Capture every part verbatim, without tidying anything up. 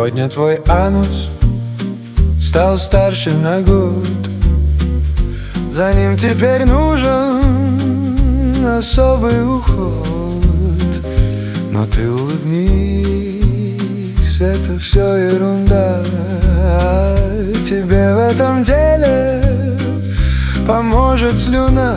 Сегодня твой анус стал старше на год. За ним теперь нужен особый уход. Но ты улыбнись, это все ерунда. Тебе в этом деле поможет слюна.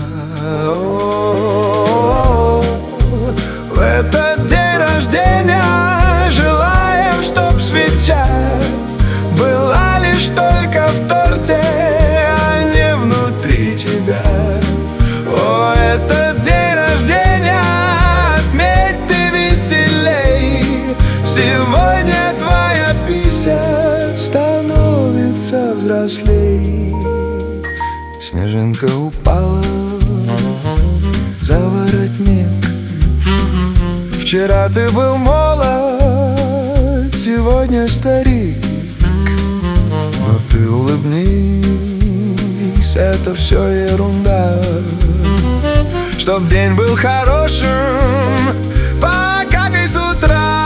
О-о-о-о. В этот день рождения желаем, чтоб свеча была лишь только в торте, а не внутри тебя. О, этот день рождения отметь ты веселей. Сегодня твоя пися становится взрослей. Снежинка упала за воротник. Вчера ты был молод, сегодня старик. Но ты улыбнись, это все ерунда. Чтоб день был хорошим, покакай с утра.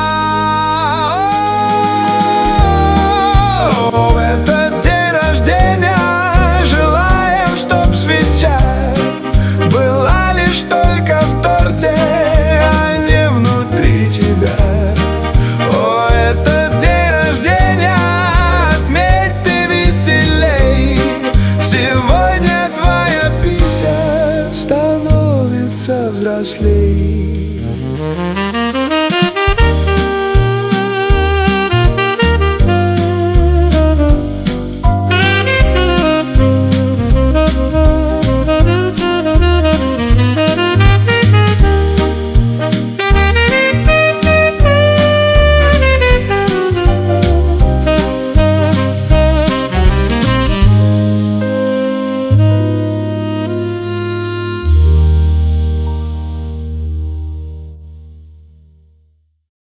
О, в этот день рождения желаем, чтоб свеча была лишь только в торте, а не внутри тебя. О, этот день рождения отметь ты веселей. Сегодня твоя пися становится взрослей.